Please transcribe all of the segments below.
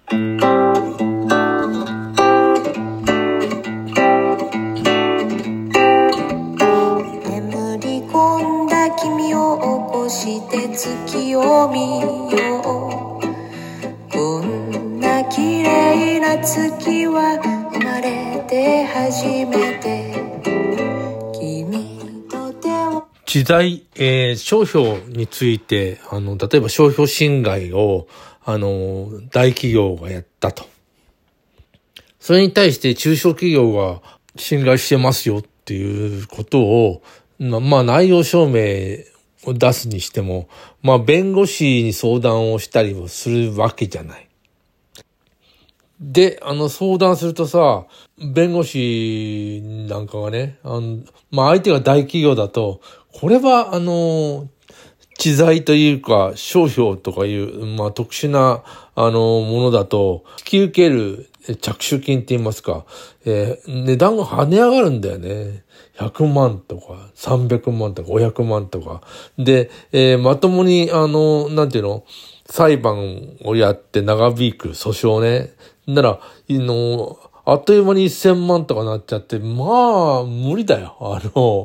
り込んだ君を起こして月を見よう。こんな綺麗な月は生まれて初めて。君と手を時代、商標について、例えば商標侵害を、大企業がやったと。それに対して中小企業が侵害してますよっていうことを、内容証明を出すにしても、弁護士に相談をしたりもするわけじゃない。で、相談するとさ、弁護士なんかがね、相手が大企業だと、これは、知財というか、商標とかいう、特殊な、ものだと、引き受ける着手金って言いますか、値段が跳ね上がるんだよね。100万とか、300万とか、500万とか。で、まともに、裁判をやって長引く訴訟ね。なら、あっという間に1000万とかなっちゃって、無理だよ。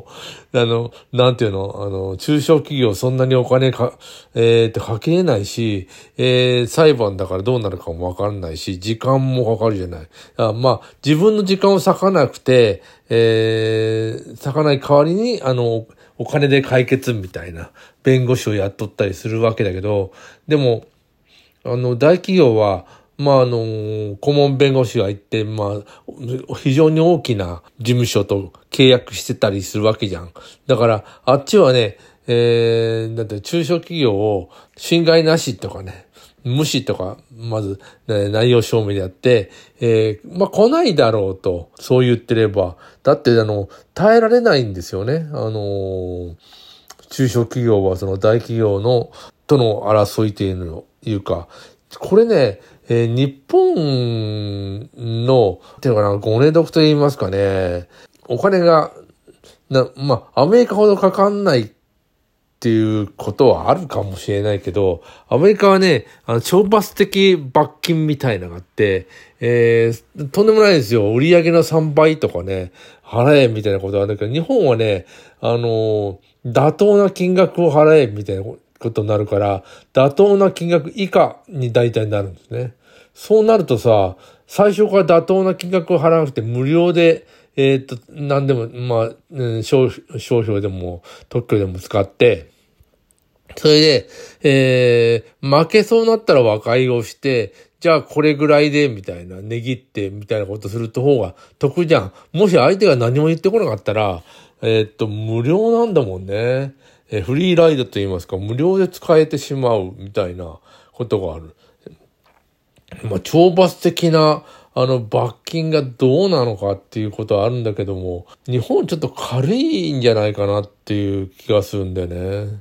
中小企業そんなにお金かけれないし、裁判だからどうなるかもわからないし、時間もかかるじゃない。自分の時間を割かなくて、割かない代わりに、お金で解決みたいな弁護士を雇ったりするわけだけど、でも、大企業は、顧問弁護士がいて、非常に大きな事務所と契約してたりするわけじゃん。だから、あっちはね、中小企業を侵害なしとかね、無視とか、まず、内容証明でやって、来ないだろうと、そう言ってれば、だって耐えられないんですよね。中小企業はその大企業との争いというか、これね、日本の、ごね得と言いますかね、お金が、アメリカほどかかんないっていうことはあるかもしれないけど、アメリカはね、懲罰的罰金みたいなのがあって、とんでもないですよ。売上の3倍とかね、払えみたいなことはあるんだけど、日本はね、妥当な金額を払えみたいなことになるから、妥当な金額以下に大体なるんですね。そうなるとさ、最初から妥当な金額を払わなくて無料で、何でも、商標でも特許でも使って、それで、負けそうになったら和解をして、じゃあこれぐらいで、みたいな、値切って、みたいなことすると方が得じゃん。もし相手が何も言ってこなかったら、無料なんだもんね。フリーライドと言いますか、無料で使えてしまう、みたいなことがある。懲罰的な、罰金がどうなのかっていうことはあるんだけども、日本ちょっと軽いんじゃないかなっていう気がするんだよね。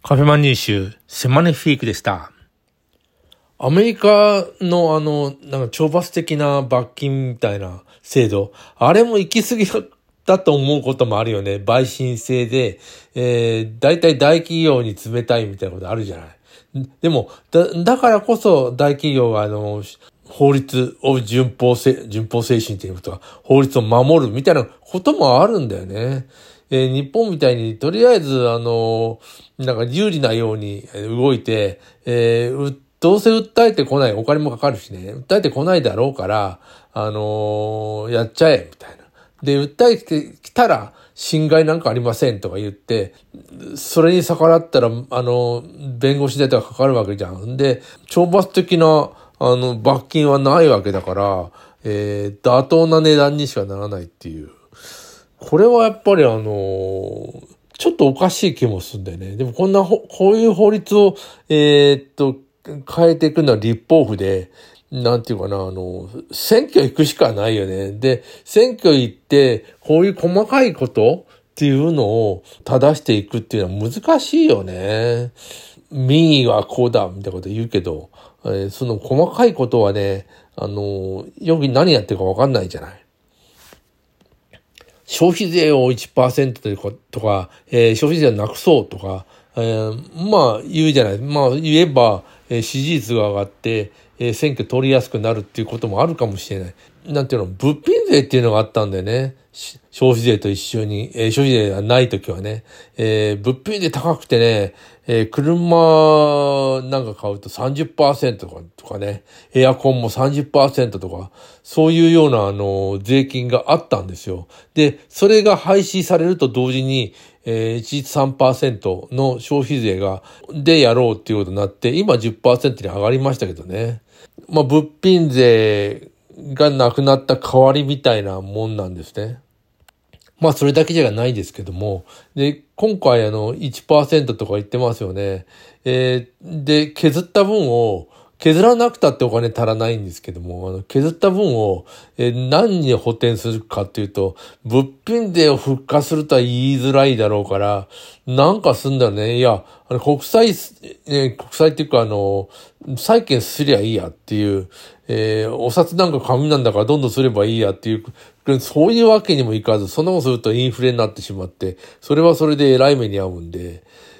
カフェマンニュー州セマネフィークでした。アメリカのなんか懲罰的な罰金みたいな制度、あれも行き過ぎだと思うこともあるよね。陪審制で、だいたい大企業に冷たいみたいなことあるじゃない。でも、だからこそ大企業が法律を順法精神ということは、法律を守るみたいなこともあるんだよね。日本みたいに、とりあえず、なんか有利なように動いて、どうせ訴えてこない、お金もかかるしね、訴えてこないだろうから、やっちゃえ、みたいな。で、訴えてきたら、侵害なんかありませんとか言って、それに逆らったら、弁護士代とかかかるわけじゃん。で、懲罰的な、罰金はないわけだから、妥当な値段にしかならないっていう。これはやっぱりちょっとおかしい気もするんだよね。でもこういう法律を、変えていくのは立法府で、なんていうかな、選挙行くしかないよね。で、選挙行って、こういう細かいことっていうのを正していくっていうのは難しいよね。民意はこうだ、みたいなこと言うけど、その細かいことはね、よく何やってるかわかんないじゃない。消費税を 1% とか、消費税をなくそうとか、まあ言うじゃない。まあ言えば、支持率が上がって、選挙取りやすくなるっていうこともあるかもしれない。なんていうの、物品税っていうのがあったんだよね。消費税と一緒に、消費税がないときはね、物品税高くてね、車なんか買うと 30% とかね、エアコンも 30% とか、そういうような税金があったんですよ。で、それが廃止されると同時に、一律 3% の消費税でやろうっていうことになって、今 10% に上がりましたけどね。まあ、物品税がなくなった代わりみたいなもんなんですね。まあそれだけじゃないですけども。で、今回1% とか言ってますよね。で、削らなくたってお金足らないんですけども、削った分を、何に補填するかっていうと、物品税を復活するとは言いづらいだろうから、なんかすんだよね。いや、国債っていうか債券すりゃいいやっていう、お札なんか紙なんだからどんどんすればいいやっていう、そういうわけにもいかず、そんなことするとインフレになってしまって、それはそれで偉い目に遭うんで、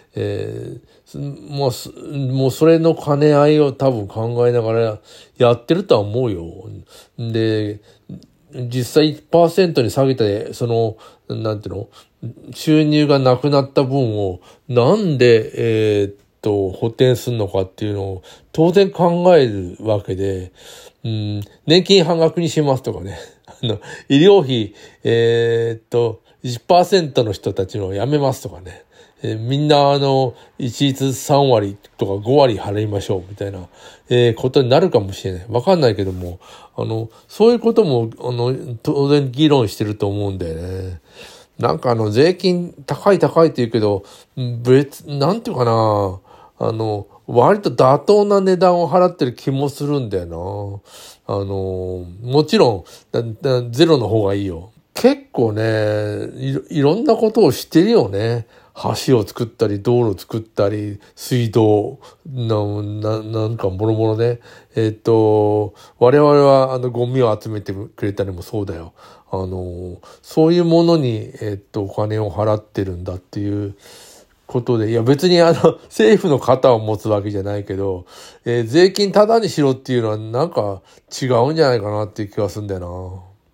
もうそれの兼ね合いを多分考えながらやってるとは思うよ。で、実際 1% に下げて、なんていうの、収入がなくなった分をなんで、補填するのかっていうのを当然考えるわけで、年金半額にしますとかね。医療費、1% の人たちのやめますとかね。みんな一律3割とか5割払いましょうみたいな、ことになるかもしれない。わかんないけども、そういうことも、当然議論してると思うんだよね。なんか税金高いって言うけど、なんていうかな、割と妥当な値段を払ってる気もするんだよな。もちろん、ゼロの方がいいよ。結構ね、いろんなことをしてるよね。橋を作ったり、道路を作ったり、水道、なんかもろもろね。我々はゴミを集めてくれたりもそうだよ。そういうものに、お金を払ってるんだっていうことで、いや別に政府の肩を持つわけじゃないけど、税金タダにしろっていうのはなんか違うんじゃないかなっていう気がするんだよな。